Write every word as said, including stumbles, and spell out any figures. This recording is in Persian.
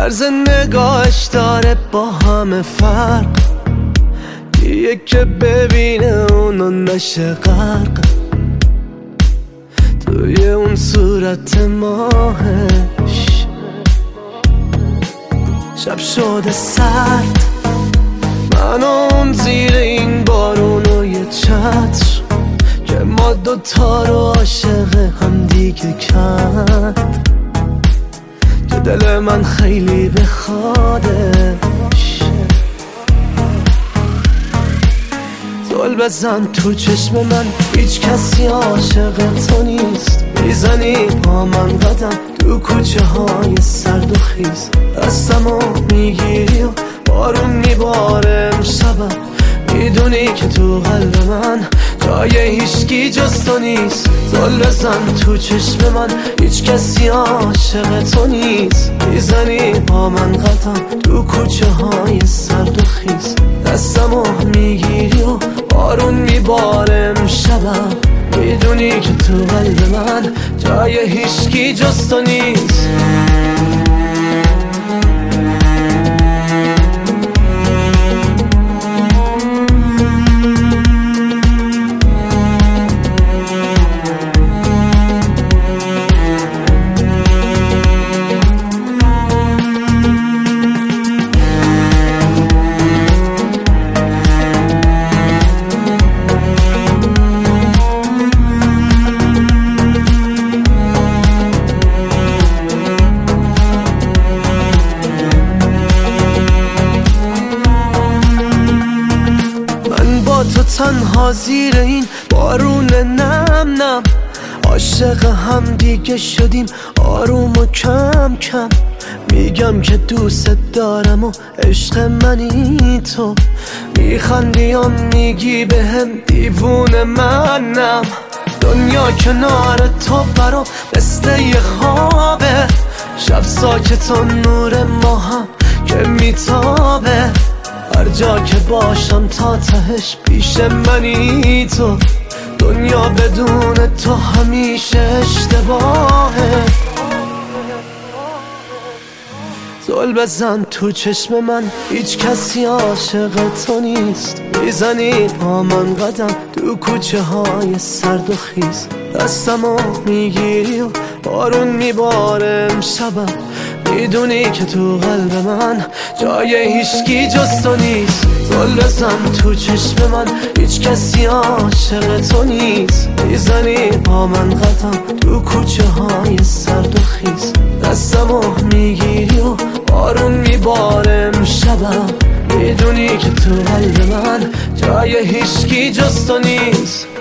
طرز نگاهش داره با همه فرق، یه که ببینه اونو نشه غرق توی اون صورت ماهش. شب شده سرد، من اون زیر این بارون و یه چتر که ما دوتا رو عاشق هم دیگه کرد، که دل من خیلی بخوادش. زل بزن تو چشم من، هیچ کسی عاشق تو نیست. میزنی با من قدم تو کوچه های سرد و خیز، دستمو میگیری و بارون میباره امشبم. میدونی که تو قلب من جای هیچکی جز تو نیست. زل بزن تو چشم من، هیچ کسی عاشق تو نیست. میزنی با من قدم تو کوچه های سرد و خیز، دستمو میگیری و بارون میباره امشبم. میدونی که تو قلب من جای هیچکی جز تو نیست. تو تنها زیر این بارون نم نم، عاشق هم دیگه شدیم آروم و کم کم. میگم که دوست دارم و عشق منی تو، میخندی و میگی به هم دیوونه منم. دنیا کنار تو برام مثل یه خوابه، شب ساکت و نور ما هم که میتابه. هر جا که باشم تا تهش پیش منی تو، دنیا بدون تو همیشه اشتباهه. زل بزن تو چشم من، هیچ کسی عاشق تو نیست. میزنی با من قدم تو کوچه های سرد و خیز، دستمو میگیری و بارون میباره امشبم. میدونی که تو قلب من جای هیچکی جز تو نیست. زل بزن تو چشم من، هیچ کسی عاشق تو نیست. میزنی با من قدم تو کوچه های سرد و خیز، دستمو میگیری و بارون میباره امشبم. میدونی که تو قلب من جای هیچکی جز تو نیست.